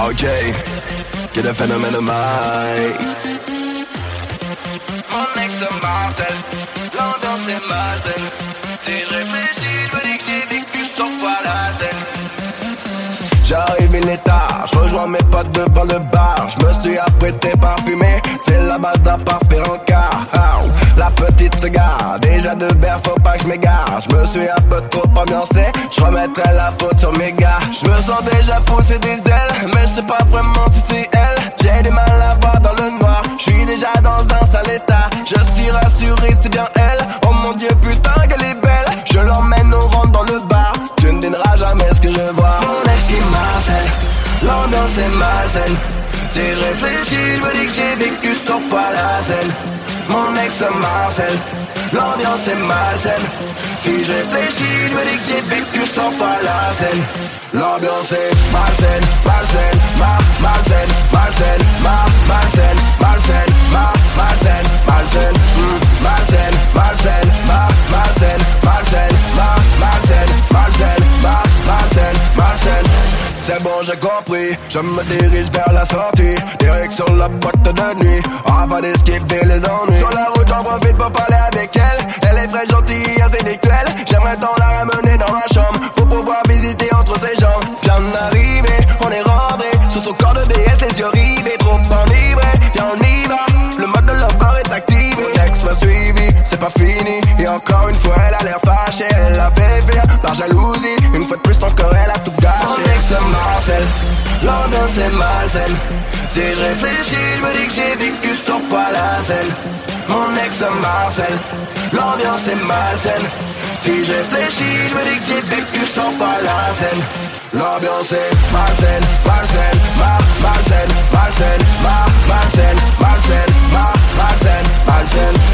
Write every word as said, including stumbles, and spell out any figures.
Ok, que le phénomène de Mike. Mon ex de Marcel, l'ambiance est malsaine. Si je réfléchis, je me dis que j'ai vécu cent fois la scène. J'arrive, il est tard, je rejoins mes potes devant le bar. Je me suis apprêté parfumé, c'est la base d'un parfait encart. Oh, la petite se gare, déjà de verre, faut pas que je m'égare. Je me suis un peu trop ambiancé, je remettrai la faute sur mes gars. Je me sens déjà pousser des ailes, mais je sais pas vraiment si c'est elle. J'ai du mal à voir dans le noir, je suis déjà dans un sale état. Je suis rassuré, c'est bien elle. Oh mon Dieu, putain qu'elle est belle. Je l'emmène, on rentre dans le bar. Tu ne devineras jamais ce que je vois. Mon ex qui m'harcèle, l'ambiance est malsaine. Si je réfléchis, je me dis que j'ai vécu cent fois la scène. Mon ex m'harcèle, l'ambiance est malsaine. Si je réfléchis, je me dis que j'ai vécu cent fois la scène. L'ambiance est malsaine, malsaine, ma, malsaine, malsaine, ma, malsaine, malsaine, ma, malsaine, malsaine, mm, malsaine, malsaine, ma, malsaine, malsaine, ma, malsaine, malsaine, ma, malsaine, malsaine. C'est bon, j'ai compris, je me dirige vers la sortie. Direction la boîte de nuit, afin d'esquiver les ennuis. Sur la route, j'en profite pour parler avec elle. Elle est très gentille, intellectuelle. J'aimerais tant la ramener dans ma chambre pour pouvoir visiter entre ses jambes. Bien arrivé, on est rentré sur son corps de déesse, les yeux rivés. Trop enivré, viens on y va. Le mode de lover est activé. Mon ex m'a suivi, c'est pas fini. Et encore une fois, elle a l'air fâchée. Elle l'avait fait par jalousie. Une fois de plus, encore elle a tout gâché. Mon ex m'harcèle, l'ambiance est malsaine. Si je réfléchis, je me dis que j'ai vécu cent fois la scène. Mon ex m'harcèle, l'ambiance est malsaine. Si je réfléchis, je me dis que j'ai vécu cent fois la scène. L'ambiance est malsaine, malsaine, ma, malsaine, malsaine, ma, malsaine, malsaine, ma, malsaine, malsaine.